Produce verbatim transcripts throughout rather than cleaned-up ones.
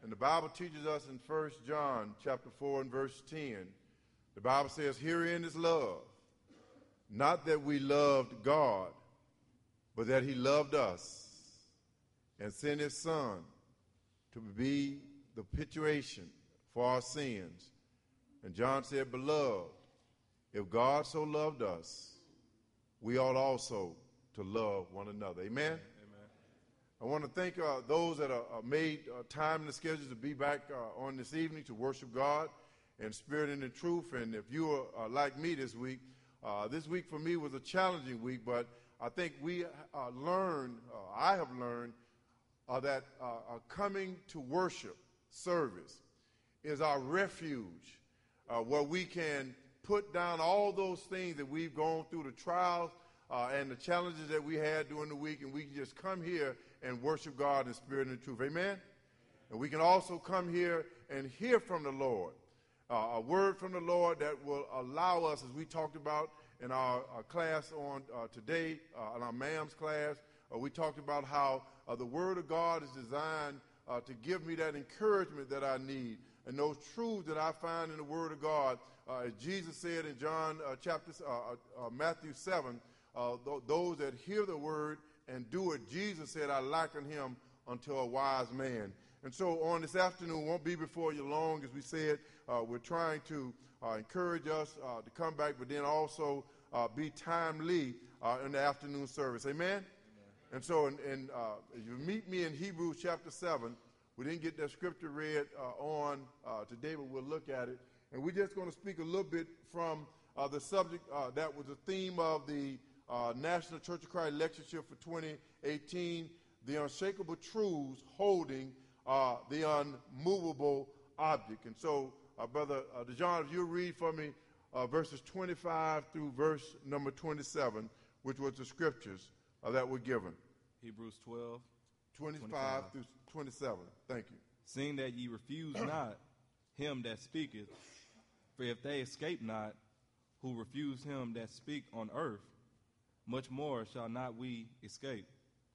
And the Bible teaches us in First John chapter four and verse ten, the Bible says, herein is love, not that we loved God, but that he loved us and sent his Son to be the propitiation for our sins. And John said, beloved, if God so loved us, we ought also to love one another. Amen? Amen. I want to thank uh, those that are, are made uh, time in the schedule to be back uh, on this evening to worship God in spirit and in truth. And if you are uh, like me this week, uh, this week for me was a challenging week, but I think we uh, learned, uh, I have learned, uh, that uh, uh, coming to worship service is our refuge, uh, where we can put down all those things that we've gone through, the trials uh, and the challenges that we had during the week, and we can just come here and worship God in spirit and truth. Amen? And we can also come here and hear from the Lord, uh, a word from the Lord that will allow us, as we talked about in our, our class on uh, today, uh, in our ma'am's class, uh, we talked about how uh, the word of God is designed uh, to give me that encouragement that I need, and those truths that I find in the word of God. Uh, as Jesus said in John uh, chapter, uh, uh, Matthew seven, uh, th- those that hear the word and do it, Jesus said, I liken him unto a wise man. And so on this afternoon, won't be before you long, as we said, uh, we're trying to uh, encourage us uh, to come back, but then also uh, be timely uh, in the afternoon service. Amen? Amen. And so in, in, uh, if you meet me in Hebrews chapter seven, we didn't get that scripture read uh, on uh, today, but we'll look at it. And we're just going to speak a little bit from uh, the subject uh, that was the theme of the uh, National Church of Christ Lectureship for twenty eighteen, the unshakable truths holding uh, the unmovable object. And so, uh, Brother uh, DeJohn, if you'll read for me uh, verses twenty-five through verse number twenty-seven, which was the scriptures uh, that were given. Hebrews twelve, twenty-five, twenty-five through twenty-seven. Thank you. Seeing that ye refuse not him that speaketh, for if they escape not, who refuse him that speak on earth, much more shall not we escape,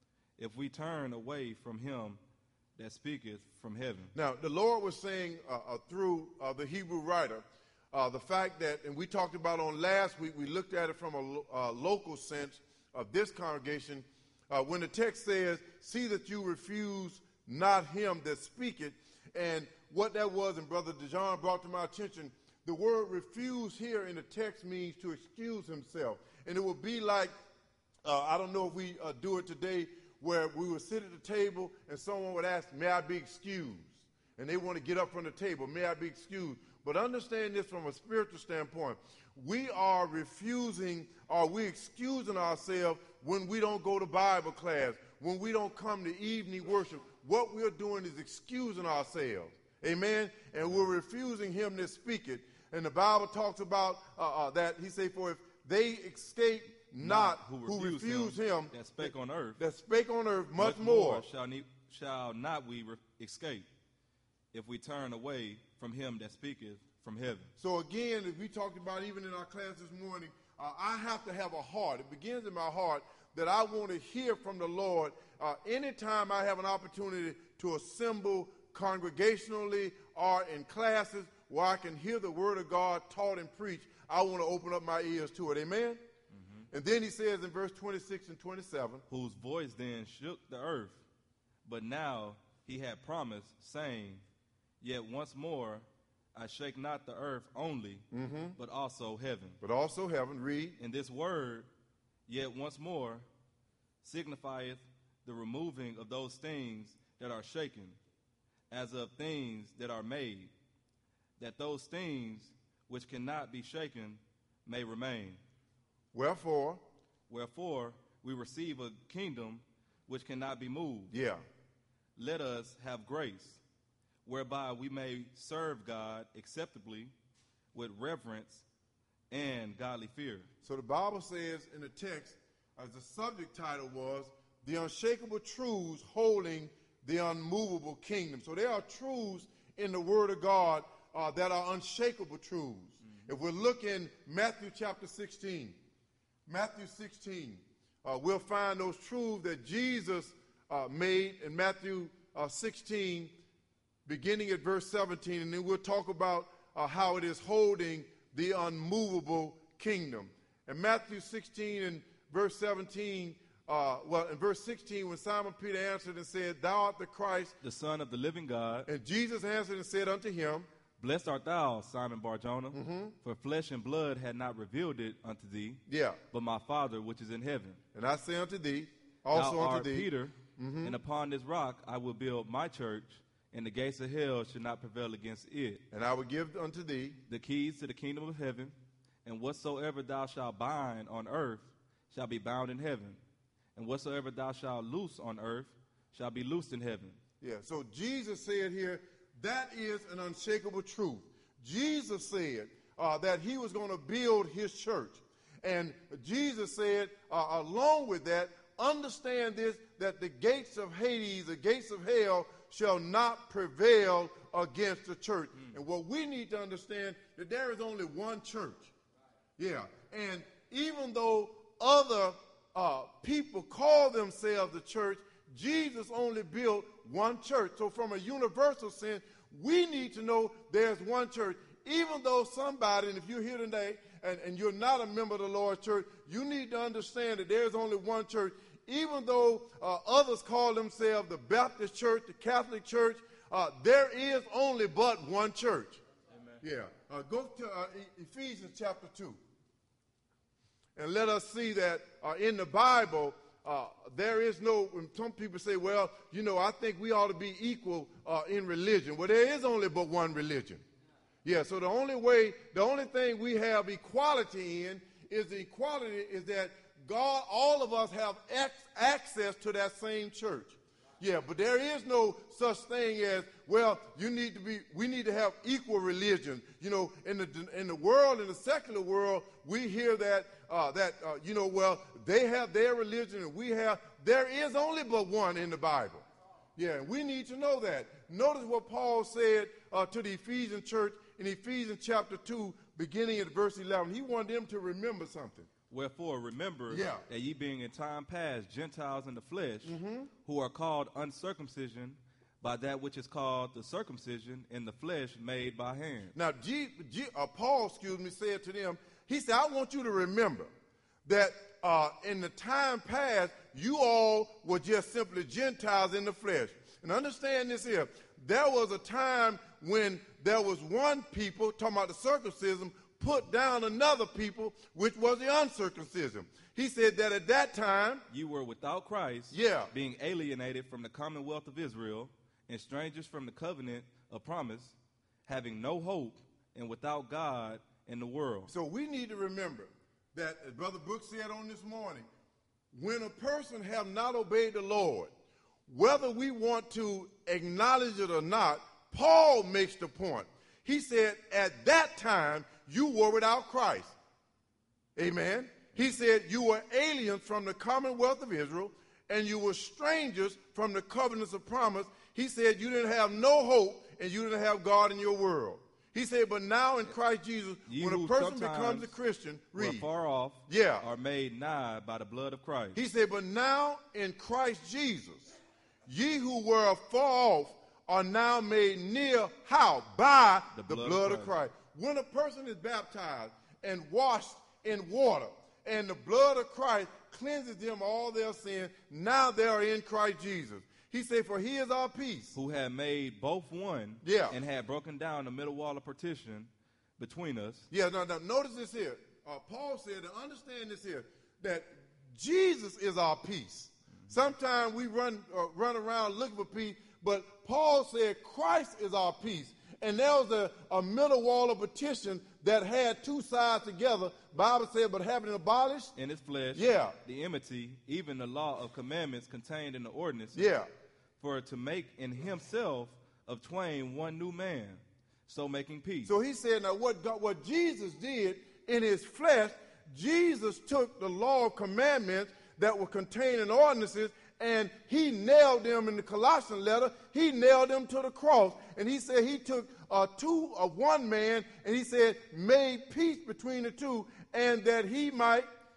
if we turn away from him that speaketh from heaven. Now, the Lord was saying uh, uh, through uh, the Hebrew writer, uh, the fact that, and we talked about on last week, we looked at it from a lo- uh, local sense of this congregation, uh, when the text says, see that you refuse not him that speaketh, and what that was, and Brother DeJohn brought to my attention, the word refuse here in the text means to excuse himself. And it would be like, uh, I don't know if we uh, do it today, where we would sit at the table and someone would ask, may I be excused? And they want to get up from the table, may I be excused? But understand this from a spiritual standpoint. We are refusing, or we excusing ourselves when we don't go to Bible class, when we don't come to evening worship. What we're doing is excusing ourselves. Amen? And we're refusing him that speaketh. And the Bible talks about uh, uh, that. He say, for if they escape not, who who refuse refuse him him, that spake on earth, that spake on earth, much, much more, more shall, ne- shall not we re- escape, if we turn away from him that speaketh from heaven. So again, as we talked about even in our class this morning, uh, I have to have a heart. It begins in my heart that I want to hear from the Lord uh, anytime I have an opportunity to assemble congregationally or in classes where I can hear the word of God taught and preached. I want to open up my ears to it. Amen? Mm-hmm. And then he says in verse twenty-six and twenty-seven, whose voice then shook the earth, but now he had promised, saying, yet once more I shake not the earth only, mm-hmm. but also heaven. But also heaven, read. And this word, yet once more, signifieth the removing of those things that are shaken, as of things that are made, that those things which cannot be shaken may remain. Wherefore, Wherefore we receive a kingdom which cannot be moved. Yeah. Let us have grace, whereby we may serve God acceptably with reverence and godly fear. So the Bible says in the text, as the subject title was, the unshakable truths holding the unmovable kingdom. So there are truths in the Word of God uh, that are unshakable truths. Mm-hmm. If we look in Matthew chapter sixteen, Matthew sixteen, uh, we'll find those truths that Jesus uh, made in Matthew uh, sixteen, beginning at verse seventeen, and then we'll talk about uh, how it is holding the unmovable kingdom. In Matthew sixteen and verse seventeen, uh, well, in verse sixteen, when Simon Peter answered and said, Thou art the Christ, the Son of the living God. And Jesus answered and said unto him, Blessed art thou, Simon Bar-Jonah, mm-hmm. for flesh and blood had not revealed it unto thee, yeah. but my Father which is in heaven. And I say unto thee, also thou unto art thee, Peter, mm-hmm. and upon this rock I will build my church, and the gates of hell shall not prevail against it. And I will give unto thee the keys to the kingdom of heaven, and whatsoever thou shalt bind on earth shall be bound in heaven, and whatsoever thou shalt loose on earth shall be loosed in heaven. Yeah, so Jesus said here, that is an unshakable truth. Jesus said uh, that he was going to build his church. And Jesus said, uh, along with that, understand this, that the gates of Hades, the gates of hell, shall not prevail against the church. Mm. And what we need to understand, that there is only one church. Yeah, and even though other uh, people call themselves the church, Jesus only built one church. So from a universal sense, we need to know there's one church. Even though somebody, and if you're here today and, and you're not a member of the Lord's church, you need to understand that there's only one church. Even though uh, others call themselves the Baptist church, the Catholic church, uh, there is only but one church. Amen. Yeah. Uh, go to uh, Ephesians chapter two. And let us see that uh, in the Bible, uh, there is no, when some people say, well, you know, I think we ought to be equal uh, in religion. Well, there is only but one religion. Yeah, so the only way, the only thing we have equality in is the equality is that God, all of us have ex- access to that same church. Yeah, but there is no such thing as, well, you need to be, we need to have equal religion. You know, in the in the world, in the secular world, we hear that, uh, that uh, you know, well, they have their religion and we have, there is only but one in the Bible. Yeah, and we need to know that. Notice what Paul said uh, to the Ephesian church in Ephesians chapter two, beginning at verse eleven. He wanted them to remember something. Wherefore, remember yeah. that ye being in time past Gentiles in the flesh, mm-hmm. who are called uncircumcision by that which is called the circumcision in the flesh made by hand. Now, G, G, uh, Paul, excuse me, said to them, he said, I want you to remember that uh, in the time past, you all were just simply Gentiles in the flesh. And understand this here. There was a time when there was one people, talking about the circumcision, put down another people, which was the uncircumcision. He said that at that time, you were without Christ, yeah. being alienated from the commonwealth of Israel, and strangers from the covenant of promise, having no hope, and without God in the world. So we need to remember that, as Brother Brooks said on this morning, when a person have not obeyed the Lord, whether we want to acknowledge it or not, Paul makes the point. He said, at that time, you were without Christ. Amen. He said you were aliens from the commonwealth of Israel, and you were strangers from the covenants of promise. He said you didn't have no hope, and you didn't have God in your world. He said, but now in Christ Jesus, Ye when a person becomes a Christian, read, far off, yeah. are made nigh by the blood of Christ. He said, but now in Christ Jesus, ye who were afar off are now made near, how? By the, the blood, blood of, Christ. of Christ. When a person is baptized and washed in water, and the blood of Christ cleanses them all their sin, now they are in Christ Jesus. He said, for he is our peace. Who had made both one, yeah. and had broken down the middle wall of partition between us. Yeah, now, now notice this here. Uh, Paul said, to understand this here, that Jesus is our peace. Mm-hmm. Sometimes we run, uh, run around looking for peace, but Paul said Christ is our peace. And there was a, a middle wall of partition that had two sides together. Bible said, but having abolished in his flesh, yeah. the enmity, even the law of commandments contained in the ordinance, yeah. for to make in himself of twain one new man, so making peace. So he said, now what God, what Jesus did in his flesh, Jesus took the law of commandments that were contained in ordinances, and he nailed them in the Colossian letter. He nailed them to the cross. And he said he took uh, two of uh, one man, and he said made peace between the two, and that he might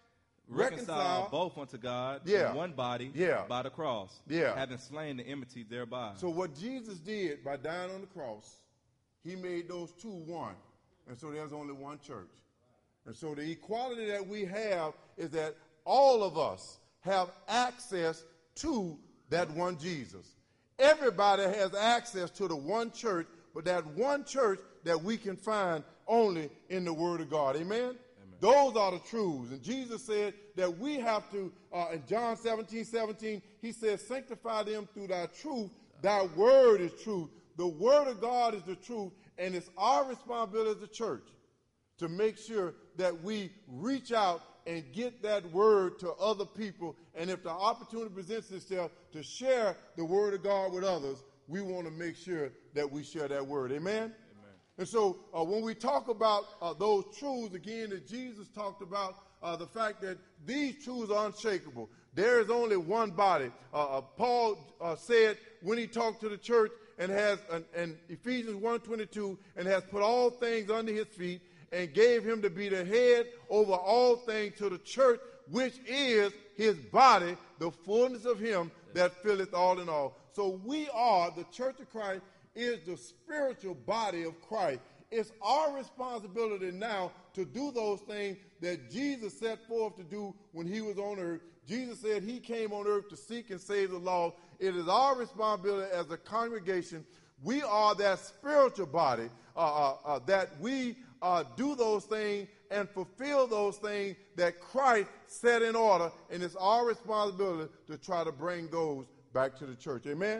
reconcile, reconcile both unto God Yeah. in one body Yeah. by the cross, Yeah. having slain the enmity thereby. So what Jesus did by dying on the cross, he made those two one. And so there's only one church. And so the equality that we have is that all of us have access to that one Jesus. Everybody has access to the one church, but that one church that we can find only in the Word of God. Amen? Amen. Those are the truths. And Jesus said that we have to, uh, in John seventeen, seventeen, he says, sanctify them through thy truth. Thy word is truth. The Word of God is the truth. And it's our responsibility as a church to make sure that we reach out and get that word to other people. And if the opportunity presents itself to share the Word of God with others, we want to make sure that we share that word. Amen? Amen. And so uh, when we talk about uh, those truths, again, that Jesus talked about, uh, the fact that these truths are unshakable. There is only one body. Uh, uh, Paul uh, said when he talked to the church and has, uh, in Ephesians one twenty-two, and has put all things under his feet and gave him to be the head over all things to the church, which is his body, the fullness of him that filleth all in all. So we are, the Church of Christ is the spiritual body of Christ. It's our responsibility now to do those things that Jesus set forth to do when he was on earth. Jesus said he came on earth to seek and save the lost. It is our responsibility as a congregation. We are that spiritual body uh, uh, uh, that we uh, do those things and fulfill those things that Christ set in order. And it's our responsibility to try to bring those back to the church. Amen?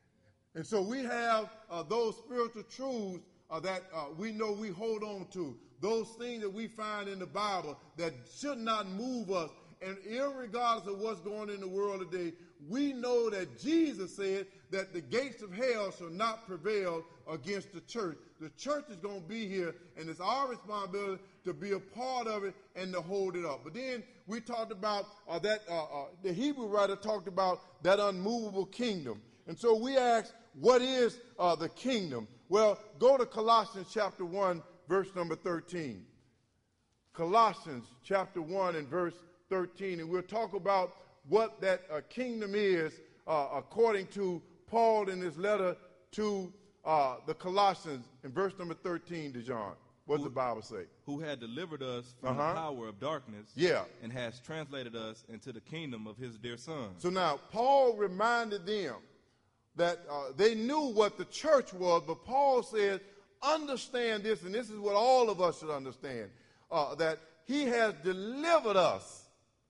And so we have uh, those spiritual truths uh, that uh, we know we hold on to. Those things that we find in the Bible that should not move us. And irregardless of what's going on in the world today, we know that Jesus said that the gates of hell shall not prevail against the church. The church is going to be here, and it's our responsibility to be a part of it and to hold it up. But then we talked about uh, that, uh, uh, the Hebrew writer talked about that unmovable kingdom. And so we asked, what is uh, the kingdom? Well, go to Colossians chapter one, verse number thirteen. Colossians chapter one and verse thirteen, and we'll talk about what that uh, kingdom is uh, according to Paul in his letter to uh, the Colossians in verse number thirteen to John. What does the Bible say? Who had delivered us from Uh-huh. the power of darkness, Yeah. and has translated us into the kingdom of his dear Son. So now, Paul reminded them that uh, they knew what the church was, but Paul said, understand this, and this is what all of us should understand, uh, that he has delivered us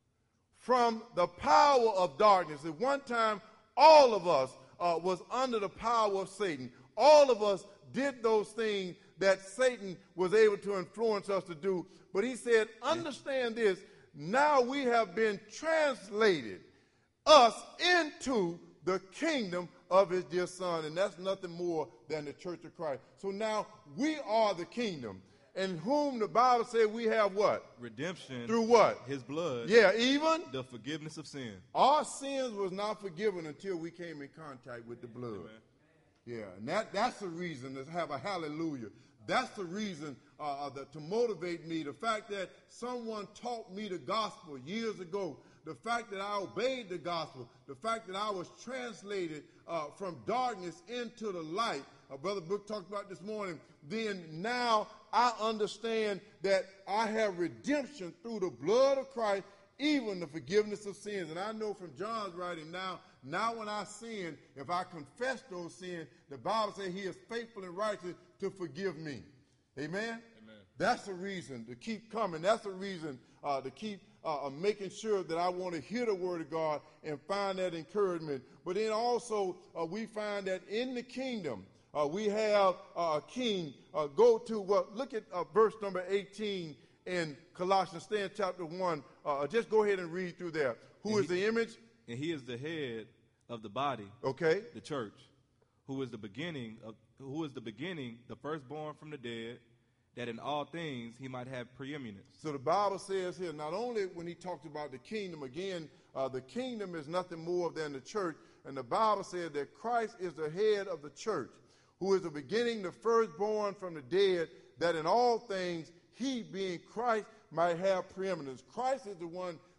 from the power of darkness. At one time, all of us uh, was under the power of Satan. All of us did those things that Satan was able to influence us to do. But he said, understand this, now we have been translated, us, into the kingdom of his dear Son. And that's nothing more than the Church of Christ. So now we are the kingdom, in whom the Bible said we have what? Redemption. Through what? His blood. Yeah, even The forgiveness of sin. our sins was not forgiven until we came in contact with the blood. Amen. Yeah, and that, that's the reason to have a hallelujah. That's the reason uh, that, to motivate me. The fact that someone taught me the gospel years ago. The fact that I obeyed the gospel. The fact that I was translated uh, from darkness into the light. Uh, Brother Book talked about this morning. Then now I understand that I have redemption through the blood of Christ, even the forgiveness of sins. And I know from John's writing now, now when I sin, if I confess those sins, the Bible says he is faithful and righteous to forgive me. Amen? Amen. That's the reason to keep coming. That's the reason uh, to keep uh, making sure that I want to hear the word of God and find that encouragement. But then also uh, we find that in the kingdom, uh, we have uh, a king. Uh, go to, well, look at uh, verse number eighteen in Colossians, stay in chapter one. Uh, just go ahead and read through there. Who And is he- the image? And he is the head of the body, Okay. the church, who is the beginning of who is the beginning, the firstborn from the dead, that in all things he might have preeminence. So the Bible says here, not only when he talks about the kingdom, again, uh, the kingdom is nothing more than the church. And the Bible says that Christ is the head of the church, who is the beginning, the firstborn from the dead, that in all things he, being Christ, might have preeminence. Christ is the one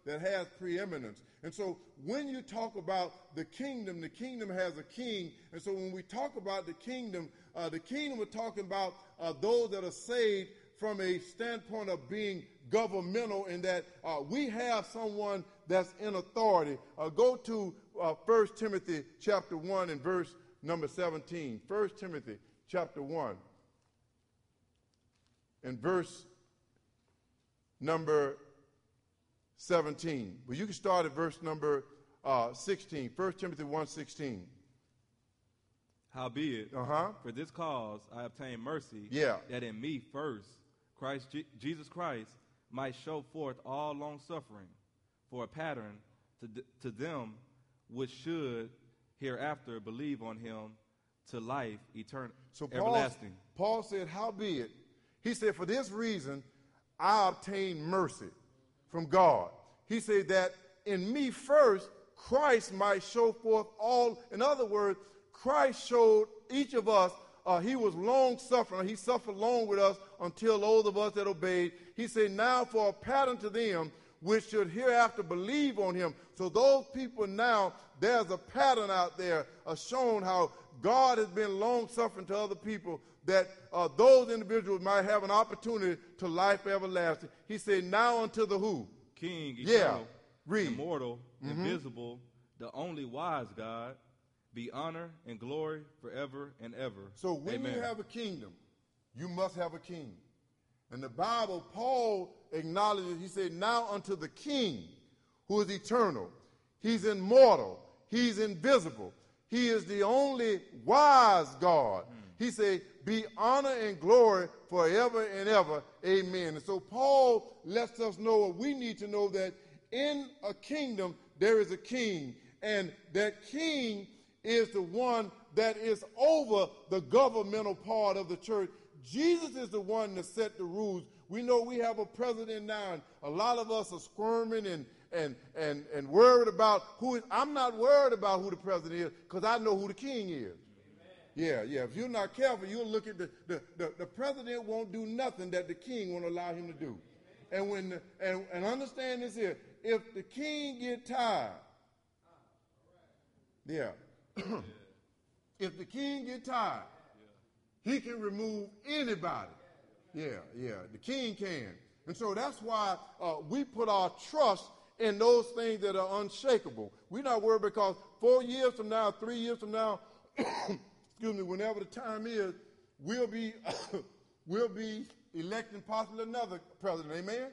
that has preeminence. And so when you talk about the kingdom, the kingdom has a king. And so when we talk about the kingdom, uh, the kingdom, we're talking about uh, those that are saved from a standpoint of being governmental, in that uh, we have someone that's in authority. Uh, go to uh, First Timothy chapter one and verse number seventeen. First Timothy chapter one and verse number seventeen. Well, you can start at verse number uh, sixteen. First Timothy one sixteen. Howbeit, Uh-huh. for this cause I obtained mercy, Yeah. that in me first Christ Je- Jesus Christ might show forth all long suffering for a pattern to th- to them which should hereafter believe on him to life eternal, So Paul, everlasting. Paul said, howbeit, he said, for this reason I obtained mercy from God. He said that in me first Christ might show forth all. In other words, Christ showed each of us, uh, he was long suffering. He suffered long with us until those of us that obeyed. He said, now for a pattern to them which should hereafter believe on him. So those people now, there's a pattern out there uh, showing how God has been long suffering to other people, that uh, those individuals might have an opportunity to life everlasting. He said, now unto the who? King, Yeah. eternal, Read. immortal, Mm-hmm. invisible, the only wise God, be honor and glory forever and ever. So when Amen. you have a kingdom, you must have a king. In the Bible, Paul acknowledges, he said, now unto the king who is eternal. He's immortal. He's invisible. He is the only wise God. Mm. He said, be honor and glory forever and ever. Amen. And so Paul lets us know, or we need to know, that in a kingdom there is a king. And that king is the one that is over the governmental part of the church. Jesus is the one that set the rules. We know we have a president now, and a lot of us are squirming and and and and worried about who is. I'm not worried about who the president is, because I know who the king is. Amen. Yeah, yeah. If you're not careful, you'll look at the, the, the, the president won't do nothing that the king won't allow him to do. Amen. And when the, and, and understand this here, if the king get tired, yeah. If the king get tired, yeah, he can remove anybody. Yeah, yeah, the king can. And so that's why uh, we put our trust in those things that are unshakable. We're not worried, because four years from now, three years from now, excuse me, whenever the time is, we'll be we'll be electing possibly another president. Amen? Amen.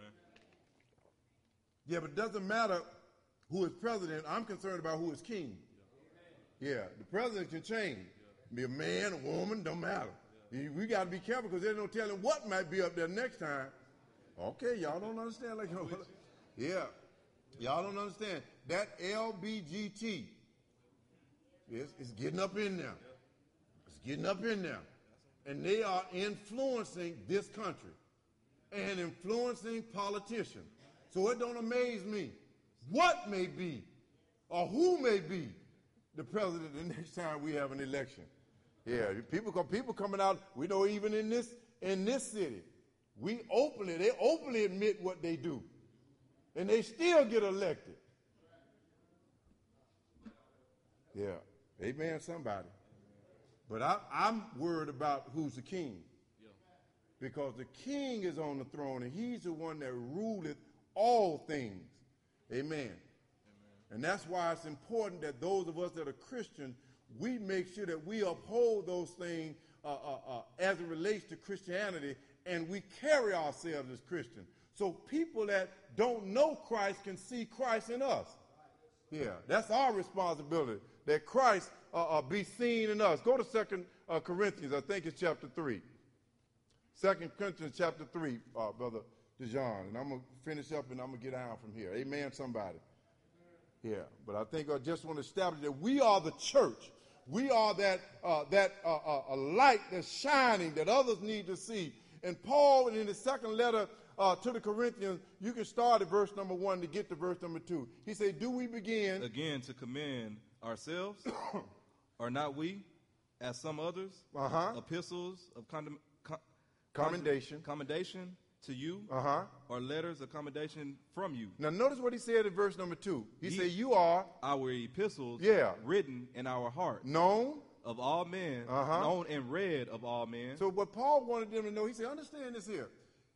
Yeah, but it doesn't matter who is president. I'm concerned about who is king. Yeah, the president can change. Be a man, a woman, don't matter. Yeah. We got to be careful, because there's no telling what might be up there next time. Okay, y'all don't understand. Like, yeah, y'all don't understand. That L B G T, yes, it's getting up in there. It's getting up in there. And they are influencing this country and influencing politicians. So it don't amaze me what may be or who may be the president the next time we have an election. Yeah, people come, people coming out. We know even in this in this city, we openly they openly admit what they do, and they still get elected. Yeah, amen, somebody. But I, I'm worried about who's the king, because the king is on the throne, and he's the one that ruleth all things. Amen. And that's why it's important that those of us that are Christian, we make sure that we uphold those things uh, uh, uh, as it relates to Christianity, and we carry ourselves as Christians. So people that don't know Christ can see Christ in us. Yeah, that's our responsibility, that Christ uh, uh, be seen in us. Go to Second uh, Corinthians, I think it's chapter three. Second Corinthians chapter three, uh, Brother DeJohn. And I'm going to finish up, and I'm going to get down from here. Amen, somebody. Yeah, but I think I just want to establish that we are the church. We are that uh, that uh, uh, a light that's shining that others need to see. And Paul, in his second letter uh, to the Corinthians, you can start at verse number one to get to verse number two. He said, do we begin again to commend ourselves, or not we, as some others, uh-huh. epistles of condom- com- commendation, commendation, to you Uh-huh. are letters of commendation from you. Now notice what he said in verse number two. He Ye- said, you are Our epistles Yeah. written in our heart known. of all men, Uh-huh. known and read of all men. So what Paul wanted them to know, he said, understand this here.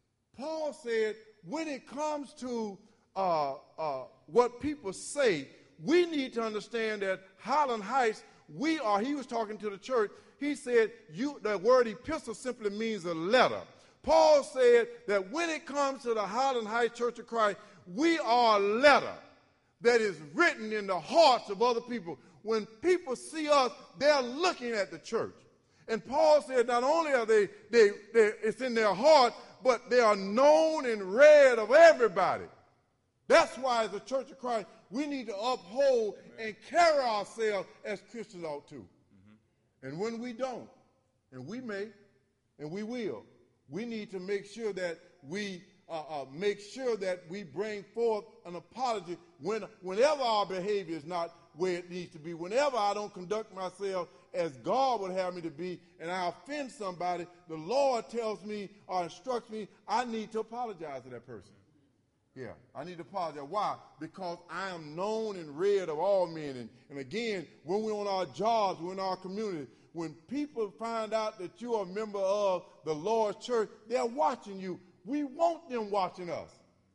Paul said, when it comes to uh, uh, what people say, we need to understand that Highland Heights, we are, he was talking to the church, he said, you, the word epistle simply means a letter. Paul said that when it comes to the Highland Heights Church of Christ, we are a letter that is written in the hearts of other people. When people see us, they're looking at the church. And Paul said not only are they, they, they it's in their heart, but they are known and read of everybody. That's why as a Church of Christ, we need to uphold and carry ourselves as Christians ought to. Mm-hmm. And when we don't, and we may, and we will, we need to make sure that we uh, uh, make sure that we bring forth an apology when, whenever our behavior is not where it needs to be. Whenever I don't conduct myself as God would have me to be, and I offend somebody, the Lord tells me or instructs me, I need to apologize to that person. Yeah, I need to apologize. Why? Because I am known and read of all men. And, and again, when we're on our jobs, we're in our community, when people find out that you are a member of the Lord's church, they're watching you. We want them watching us.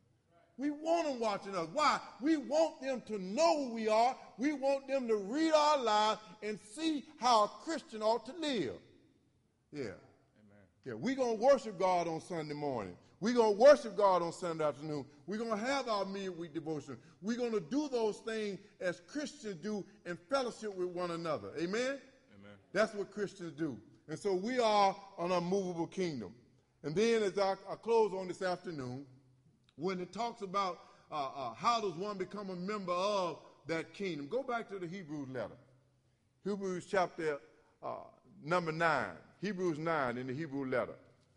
We want them watching us. Why? We want them to know who we are. We want them to read our lives and see how a Christian ought to live. Yeah. Amen. Yeah, we're going to worship God on Sunday morning. We're going to worship God on Sunday afternoon. We're going to have our midweek devotion. We're going to do those things as Christians do in fellowship with one another. Amen? Amen. That's what Christians do. And so we are an unmovable kingdom. And then as I, I close on this afternoon, when it talks about uh, uh, how does one become a member of that kingdom, go back to the Hebrews letter. Hebrews chapter uh, number nine. Hebrews nine in the Hebrew letter.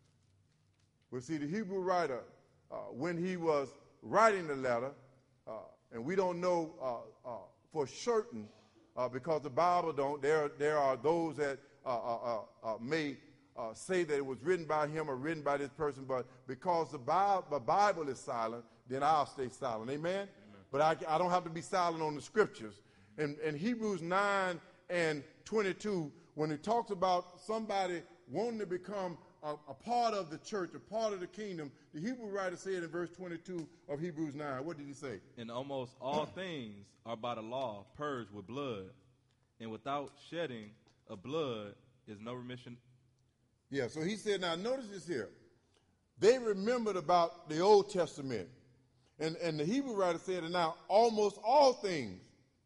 Well, see, the Hebrew writer, uh, when he was writing the letter, uh, and we don't know uh, uh, for certain, uh, because the Bible don't, there, there are those that uh, uh, uh, may uh, say that it was written by him or written by this person, but because the Bible, the Bible is silent, then I'll stay silent. Amen? Amen. But I, I don't have to be silent on the scriptures. And, and Hebrews nine and twenty-two, when it talks about somebody wanting to become A, a part of the church, a part of the kingdom, the Hebrew writer said in verse twenty-two of Hebrews nine, what did he say? And almost all things are by the law purged with blood, and without shedding of blood is no remission. Yeah, so he said, now notice this here. They remembered about the Old Testament. And, and the Hebrew writer said, and now almost all things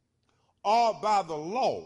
are by the law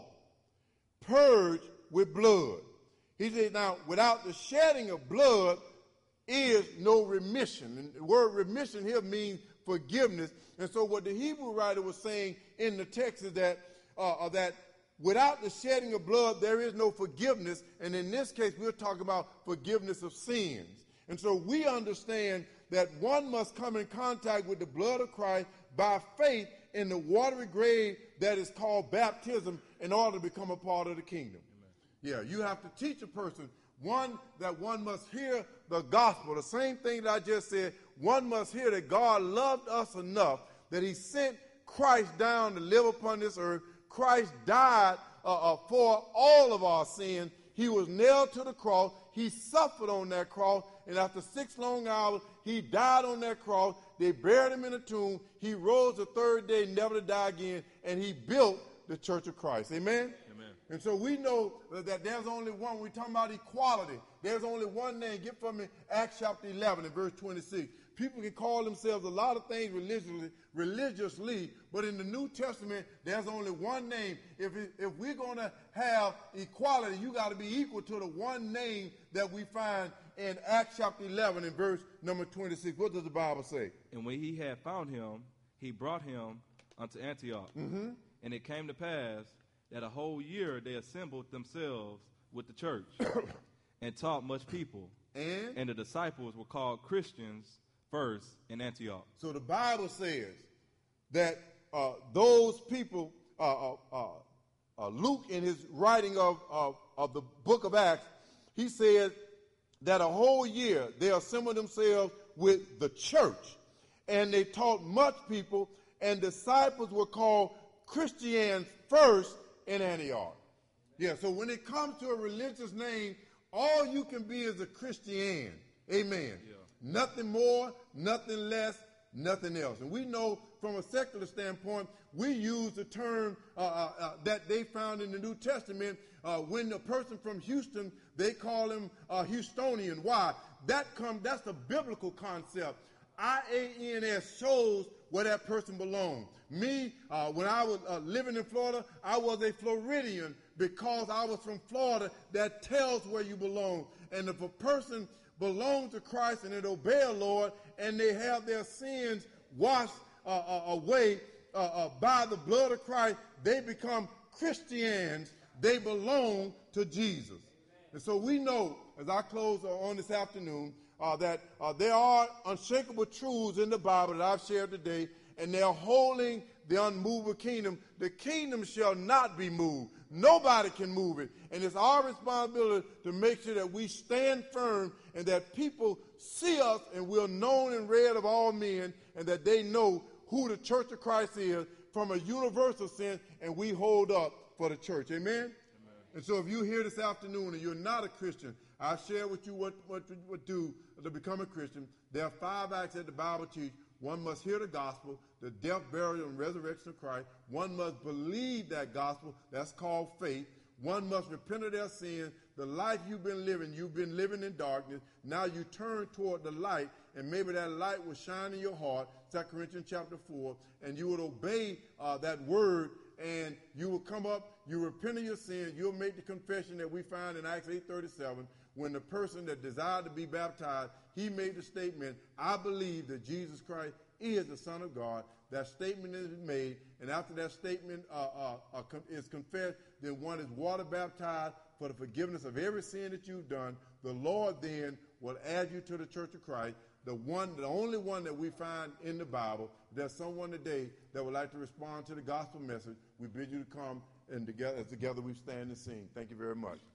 purged with blood. He said, now, without the shedding of blood is no remission. And the word remission here means forgiveness. And so what the Hebrew writer was saying in the text is that, uh, that without the shedding of blood, there is no forgiveness. And in this case, we're talking about forgiveness of sins. And so we understand that one must come in contact with the blood of Christ by faith in the watery grave that is called baptism in order to become a part of the kingdom. Yeah, you have to teach a person, one, that one must hear the gospel. The same thing that I just said, one must hear that God loved us enough that he sent Christ down to live upon this earth. Christ died uh, uh, for all of our sins. He was nailed to the cross. He suffered on that cross. And after six long hours, he died on that cross. They buried him in a tomb. He rose the third day, never to die again. And he built the church of Christ. Amen? And so we know that there's only one. We're talking about equality. There's only one name. Get from me Acts chapter eleven and verse twenty-six. People can call themselves a lot of things religiously, religiously, but in the New Testament, there's only one name. If, it, if we're going to have equality, you got to be equal to the one name that we find in Acts chapter eleven and verse number twenty-six. What does the Bible say? And when he had found him, he brought him unto Antioch. Mm-hmm. And it came to pass that a whole year they assembled themselves with the church and taught much people. And? And the disciples were called Christians first in Antioch. So the Bible says that uh, those people, uh, uh, uh, uh, Luke in his writing of, of, of the book of Acts, he said that a whole year they assembled themselves with the church. And they taught much people, and disciples were called Christians first in Antioch. Yeah, so when it comes to a religious name, all you can be is a Christian. Amen. Yeah. Nothing more, nothing less, nothing else. And we know from a secular standpoint, we use the term uh, uh, uh, that they found in the New Testament. Uh, when a person from Houston, they call him uh, Houstonian. Why? That come, that's a biblical concept. I A N S shows where that person belongs. Me, uh, when I was uh, living in Florida, I was a Floridian because I was from Florida. That tells where you belong. And if a person belongs to Christ and they obey the Lord and they have their sins washed uh, uh, away uh, uh, by the blood of Christ, they become Christians. They belong to Jesus. And so we know, as I close on this afternoon, uh, that uh, there are unshakable truths in the Bible that I've shared today, and they're holding the unmovable kingdom. The kingdom shall not be moved. Nobody can move it. And it's our responsibility to make sure that we stand firm and that people see us and we're known and read of all men, and that they know who the Church of Christ is from a universal sense, and we hold up for the church. Amen? Amen. And so if you're here this afternoon and you're not a Christian, I'll share with you what, what to what do to become a Christian. There are five acts that the Bible teaches. One must hear the gospel, the death, burial, and resurrection of Christ. One must believe that gospel. That's called faith. One must repent of their sins. The life you've been living, you've been living in darkness. Now you turn toward the light, and maybe that light will shine in your heart, Second Corinthians chapter four, and you would obey uh, that word, and you will come up, you repent of your sins, you'll make the confession that we find in Acts eight thirty-seven, when the person that desired to be baptized, he made the statement, I believe that Jesus Christ is the Son of God. That statement is made, and after that statement uh, uh, uh, is confessed, then one is water baptized for the forgiveness of every sin that you've done. The Lord then will add you to the Church of Christ, the one, the only one that we find in the Bible. If there's someone today that would like to respond to the gospel message, we bid you to come, and together, as together we stand and sing. Thank you very much.